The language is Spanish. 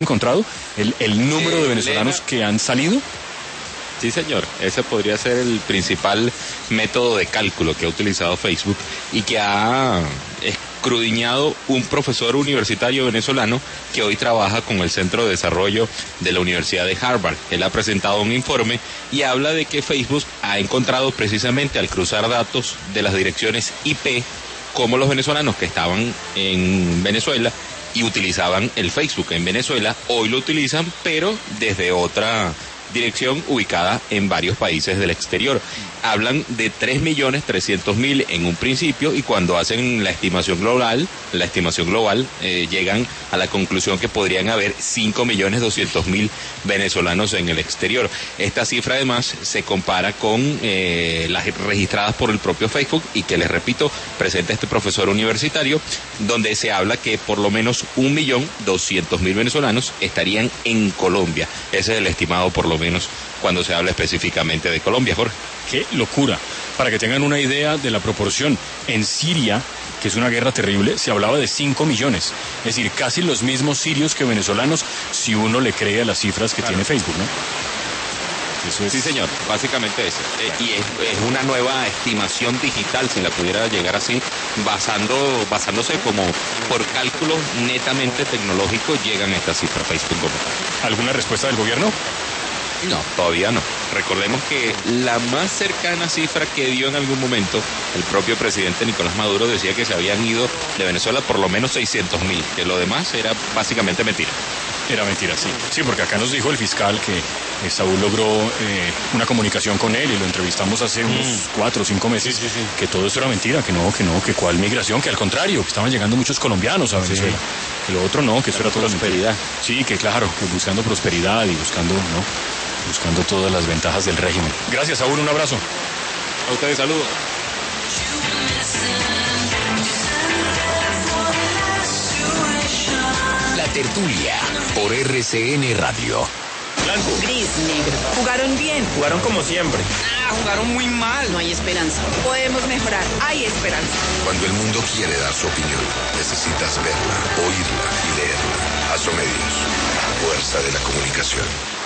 encontrado el número de venezolanos que han salido? Sí, señor. Ese podría ser el principal método de cálculo que ha utilizado Facebook y que ha escudriñado un profesor universitario venezolano que hoy trabaja con el Centro de Desarrollo de la Universidad de Harvard. Él ha presentado un informe y habla de que Facebook ha encontrado precisamente al cruzar datos de las direcciones IP como los venezolanos que estaban en Venezuela y utilizaban el Facebook en Venezuela, hoy lo utilizan, pero desde otra dirección ubicada en varios países del exterior. Hablan de 3.300.000 en un principio y cuando hacen la estimación global llegan a la conclusión que podrían haber 5.200.000 venezolanos en el exterior. Esta cifra además se compara con las registradas por el propio Facebook y que les repito, presenta este profesor universitario, donde se habla que por lo menos 1.200.000 venezolanos estarían en Colombia. Ese es el estimado por lo menos cuando se habla específicamente de Colombia, Jorge. ¡Qué locura! Para que tengan una idea de la proporción, en Siria, que es una guerra terrible, se hablaba de 5 millones. Es decir, casi los mismos sirios que venezolanos, si uno le cree a las cifras que tiene Facebook, ¿no? Eso es... Sí, señor, básicamente eso. Y es una nueva estimación digital, si la pudiera llegar así, basándose como por cálculos netamente tecnológicos, llegan a esta cifra Facebook como tal. ¿Alguna respuesta del gobierno? No, todavía no. Recordemos que la más cercana cifra que dio en algún momento el propio presidente Nicolás Maduro decía que se habían ido de Venezuela por lo menos 600.000, que lo demás era básicamente mentira. Era mentira, sí. Sí, porque acá nos dijo el fiscal que Saúl logró una comunicación con él y lo entrevistamos hace unos 4 o 5 meses, sí. Que todo esto era mentira, que cuál migración, que al contrario, que estaban llegando muchos colombianos a Venezuela. Sí. Que lo otro no, que eso era toda prosperidad. Sí, que claro, que buscando prosperidad y buscando todas las ventajas del régimen. Gracias, Saúl, un abrazo. A ustedes, saludos. La tertulia por RCN Radio. Blanco. Gris, negro. ¿Jugaron bien? Jugaron como siempre. Jugaron muy mal. No hay esperanza. Podemos mejorar. Hay esperanza. Cuando el mundo quiere dar su opinión, necesitas verla, oírla y leerla. Astro Medios, la fuerza de la comunicación.